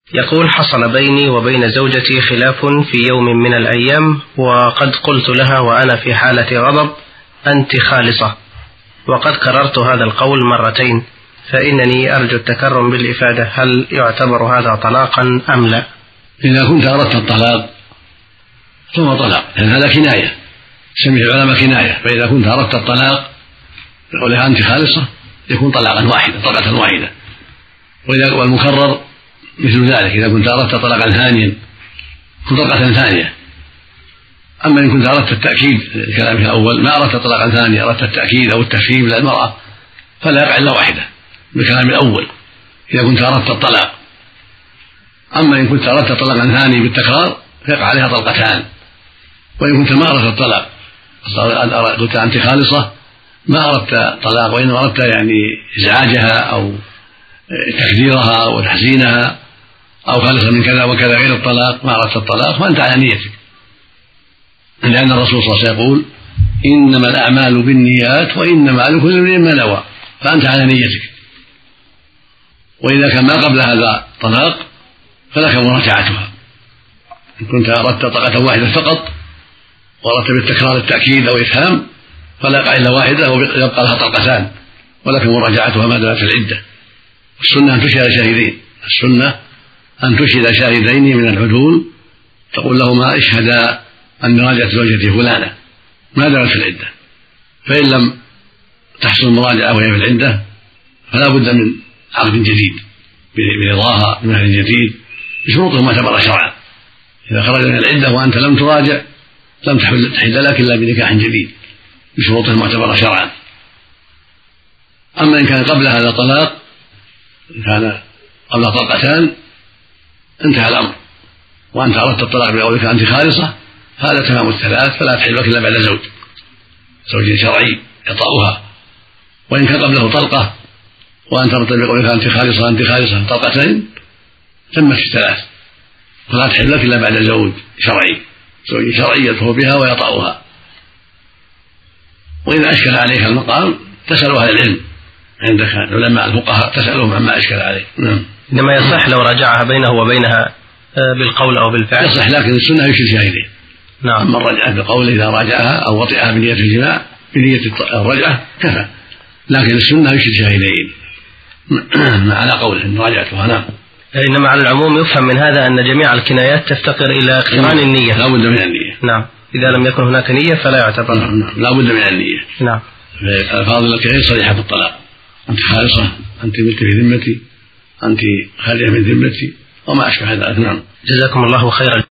يقول: حصل بيني وبين زوجتي خلاف في يوم من الأيام، وقد قلت لها وأنا في حالة غضب: أنت خالصة، وقد كررت هذا القول مرتين، فإنني أرجو التكرم بالإفادة، هل يعتبر هذا طلاقا أم لا؟ إذا كنت أردت الطلاق فهو طلاق، لأن هذا كناية، سميه العلماء كناية. فإذا كنت أردت الطلاق بقولها أنت خالصة يكون طلاقا واحدا، طلقة واحدة. والمكرر مثل ذلك، إذا كنت أردت طلاقا ثانيا يكون طلقة ثانية. أما إن كنت أردت التأكيد الكلام الأول، ما أردت طلاقا ثانيا، أردت التأكيد أو التفهيم للمرأة، فلا يقع إلا واحدة بالكلام الأول إذا كنت أردت الطلاق. أما إن كنت أردت طلاقا ثاني بالتكرار فيقع عليها طلقتان. وإن كنت ما أردت الطلاق، قلت أنت خالصة، ما أردت طلاق وإنما أردت إزعاجها أو تكديرها وتحزينها أو خالصة من كذا وكذا غير الطلاق، ما أردت الطلاق، فأنت على نيتك، لأن الرسول صلى الله عليه وسلم يقول: إنما الأعمال بالنيات وإنما لكل امرئ ما نوى، فأنت على نيتك. وإذا كان ما قبل هذا طلاق فلك مراجعتها. إن كنت أردت طلقة واحدة فقط وأردت بالتكرار التأكيد أو إفهام فلا يقع إلا واحدة ويبقى لها طلقتان، ولك مراجعتها ما دامت في العدة. السنة أن تشهد شاهدين، السنة أن تشهد شاهدين من العدول تقول لهما: اشهدا أن راجعت زوجتي فلانة ما دامت في العدة. فإن لم تحصل مراجعة وهي في العدة فلا بد من عقد جديد برضاها بمهر جديد بشروط معتبرة شرعا. إذا خرج من العدة وأنت لم تراجع لم تحل لك إلا بنكاح جديد بشروط معتبرة شرعا. أما إن كان قبل هذا طلاق، إن كان قبل طلقتان انتهى الأمر وأنت أردت الطلاق بقولك أنت خالصة، هذا تمام الثلاث، فلا تحل لك إلا بعد زوج شرعي يطأها. وإن كان قبله طلقة وأنت أردت بقولك أنت خالصة طلقتين تمت الثلاث، فلا تحل لك إلا بعد زوج شرعي يدخل بها ويطأها. وإذا أشكل عليك المقام تسأل أهل العلم عندك علماء الفقهاء، تسألهم عما أشكل عليه. إنما يصح لو راجعها بينه وبينها بالقول أو بالفعل؟ يصح، لكن السنة يشهد شاهدين. نعم. أما الرجعة بقول إذا راجعها أو وطئها بنية الجماع بنية الرجعة كفى، لكن السنة يشهد شاهدين على قول إن راجعتها. نعم. إنما على العموم يفهم من هذا أن جميع الكنايات تفتقر إلى اقتران النية. لا بد من النية. نعم. إذا لم يكن هناك نية فلا يعتبر. نعم. لا بد من النية. نعم. الألفاظ الكثير صريحة في الطلاق: أنت خالصة، أنت ملك في ذمتي، أنت خالية من ذمتي، وما أشبه ذلك. نعم. جزاكم الله خيرا.